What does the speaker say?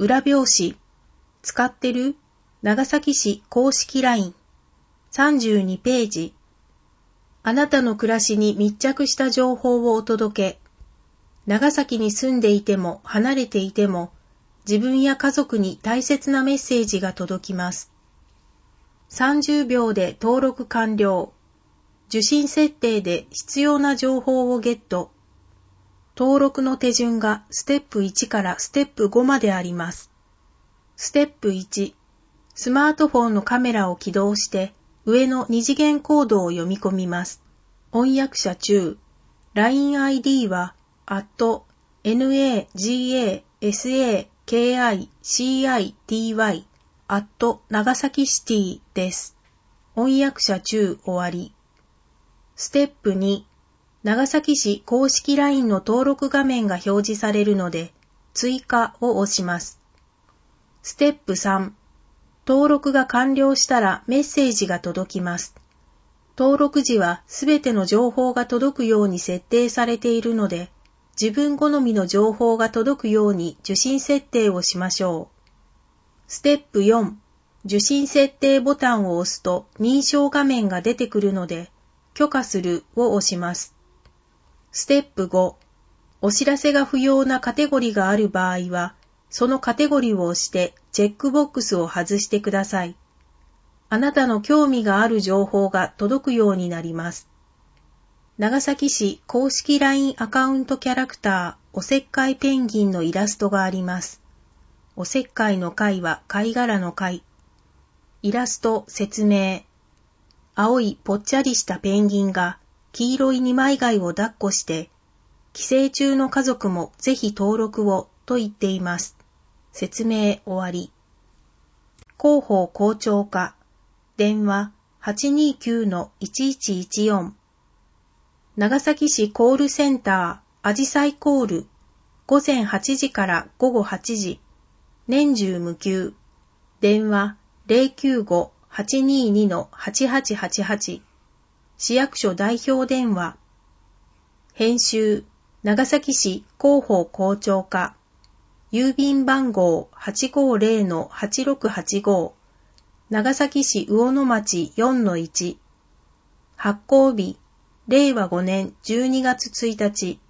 裏表紙。使ってる？長崎市公式 LINE。32ページ。あなたの暮らしに密着した情報をお届け。長崎に住んでいても離れていても、自分や家族に大切なメッセージが届きます。30秒で登録完了。受信設定で必要な情報をゲット。登録の手順がステップ1からステップ5まであります。ステップ1、スマートフォンのカメラを起動して上の二次元コードを読み込みます。翻訳者中、LINE ID は@nagasakicity長崎シティです。翻訳者中終わり。ステップ2、長崎市公式 LINE の登録画面が表示されるので、追加を押します。ステップ3、登録が完了したらメッセージが届きます。登録時はすべての情報が届くように設定されているので、自分好みの情報が届くように受信設定をしましょう。ステップ4、受信設定ボタンを押すと認証画面が出てくるので、許可するを押します。ステップ5、お知らせが不要なカテゴリーがある場合は、そのカテゴリーを押してチェックボックスを外してください。あなたの興味がある情報が届くようになります。長崎市公式 LINE アカウントキャラクターおせっかいペンギンのイラストがあります。おせっかいの貝は貝殻の貝。イラスト説明。青いぽっちゃりしたペンギンが黄色い二枚貝を抱っこして、帰省中の家族もぜひ登録をと言っています。説明終わり。広報校長課。電話 829-1114。長崎市コールセンター、あじさいコール。午前8時から午後8時。年中無休。電話 095-822-8888。市役所代表電話。編集、長崎市広報校長課。郵便番号 850-8685。長崎市魚野町 4-1。発行日、令和5年12月1日。